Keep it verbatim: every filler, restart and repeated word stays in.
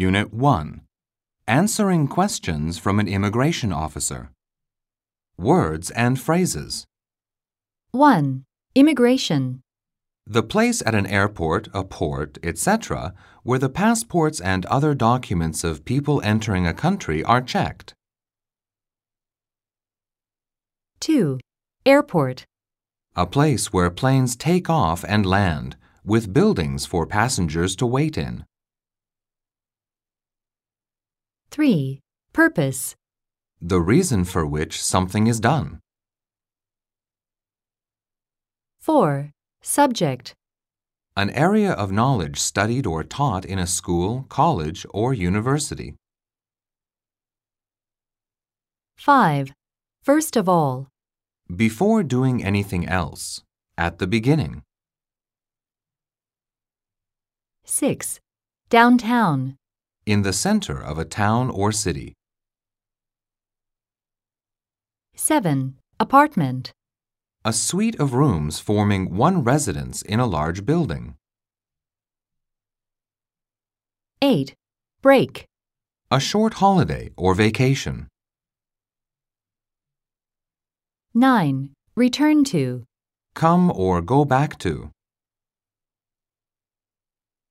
Unit one. Answering questions from an immigration officer. Words and phrases. one. Immigration. The place at an airport, a port, et cetera, where the passports and other documents of people entering a country are checked. two. Airport. A place where planes take off and land, with buildings for passengers to wait in. three. Purpose. The reason for which something is done. four. Subject. An area of knowledge studied or taught in a school, college, or university. five. First of all. Before doing anything else. At the beginning. six. Downtown. In the center of a town or city. seven. Apartment. A suite of rooms forming one residence in a large building. eight. Break. A short holiday or vacation. nine. Return to. Come or go back to.